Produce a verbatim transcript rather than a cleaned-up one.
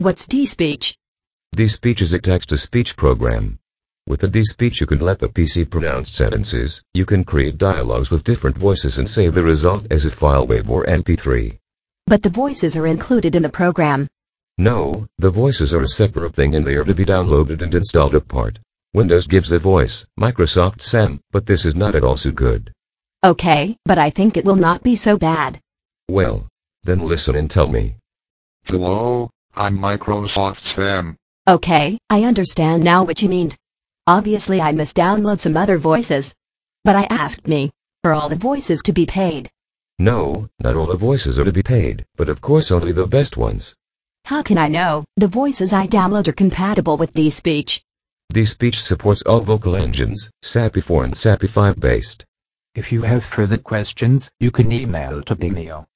What's DSpeech? DSpeech is a text-to-speech program. With a DSpeech you can let the P C pronounce sentences, you can create dialogues with different voices and save the result as a file wave or M P three. But the voices are included in the program. No, the voices are a separate thing and they are to be downloaded and installed apart. Windows gives a voice, Microsoft Sam, but this is not at all so good. Okay, but I think it will not be so bad. Well, then listen and tell me. Hello, I'm Microsoft Sam. Okay, I understand now what you mean. Obviously I must download some other voices. But I asked me for all the voices to be paid. No, not all the voices are to be paid, but of course only the best ones. How can I know the voices I download are compatible with DSpeech? DSpeech supports all vocal engines, S A P I four and S A P I five based. If you have further questions, you can email to Bimeo.